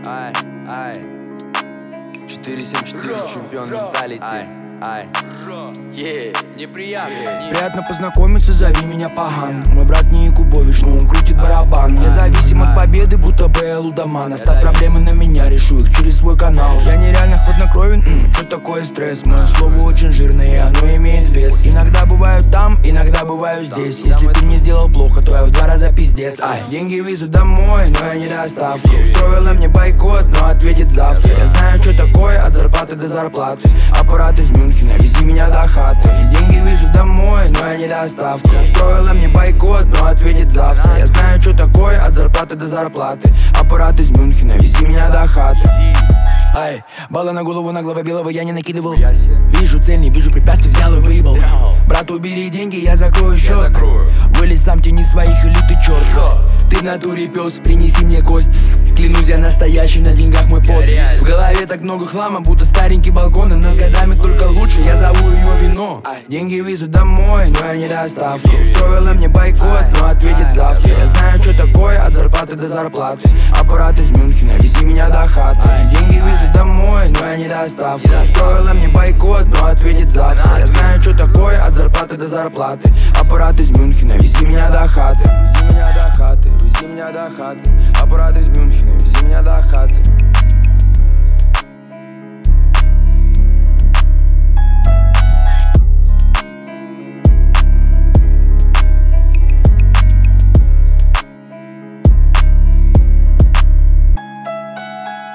Ай, 474 чемпион менталити. Неприятно. Приятно познакомиться, зови меня Паган. Мой брат не Якубович, но он крутит барабан. Я зависим от победы, будто БЛ Удаман. Оставь проблемы на меня, решу их через свой канал. Я нереально хладнокровен, что такое стресс? Мое слово очень жирное, и оно имеет вес. Иногда бываю там, иногда бываю здесь. Если ты мне сделал плохо, то я в 2 раза пиздец. Деньги везу домой, но я не доставка. Устроила мне бойкот, но ответит завтра. Я знаю, что такое от зарплаты до зарплаты. Аппарат из Мюнхена, вези меня до хаты. Деньги везу домой, но я не доставка. Устроила мне бойкот, но ответит завтра. Я знаю, что такое от зарплаты до зарплаты. Аппарат из Мюнхена, вези меня до хаты. Баллы на голову наглого белого я не накидывал. Вижу цель, не вижу препятствий, взял и выебал. Брат, убери деньги, я закрою счет. Вылез сам, тяни своих или ты черт. Ты в натуре пес, принеси мне кость. Клянусь, я настоящий, на деньгах мой пот. В голове так много хлама, будто старенький балкон. И нас годами только лучше, я зову ее вино. Деньги везу домой, но я не доставка. Устроила мне бойкот, но ответит завтра. Я знаю, что такое от зарплаты до зарплаты. Аппарат из Мюнхена, вези меня до хаты. Деньги везу домой, но я не доставка. Устроила мне бойкот, но ответит завтра. Я знаю, что такое от зарплаты до зарплаты. Аппарат из Мюнхена, вези меня до хаты. Вези меня до хаты, вези меня до хаты. Аппарат из Мюнхена, вези меня до хаты.